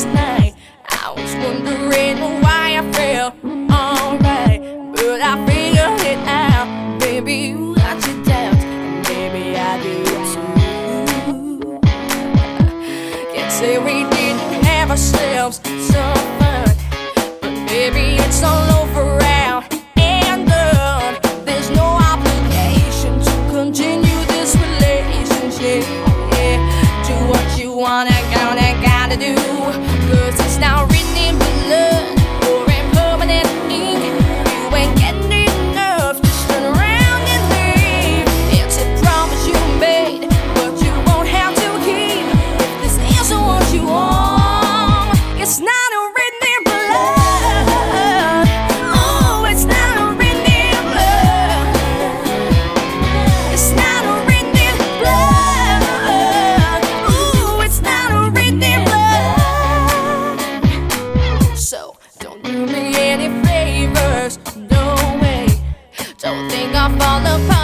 last night. I was wondering why I felt alright, but I figured it out. Baby, you got your doubts, and maybe I do too. Can't say we didn't have ourselves some fun, but baby, it's all over out and done. There's no obligation to continue this relationship. Do what you wanna, gotta do, 'cause it's not written in blood or in permanent ink. You ain't getting enough, just turn around and leave. It's a promise you made, but you won't have to keep. If this isn't what you want, it's not a written in blood. Oh, it's not a written in blood. It's not a written in blood. Ooh, it's not a written in blood. So don't do me any favors, no way. Don't think I'll fall apart.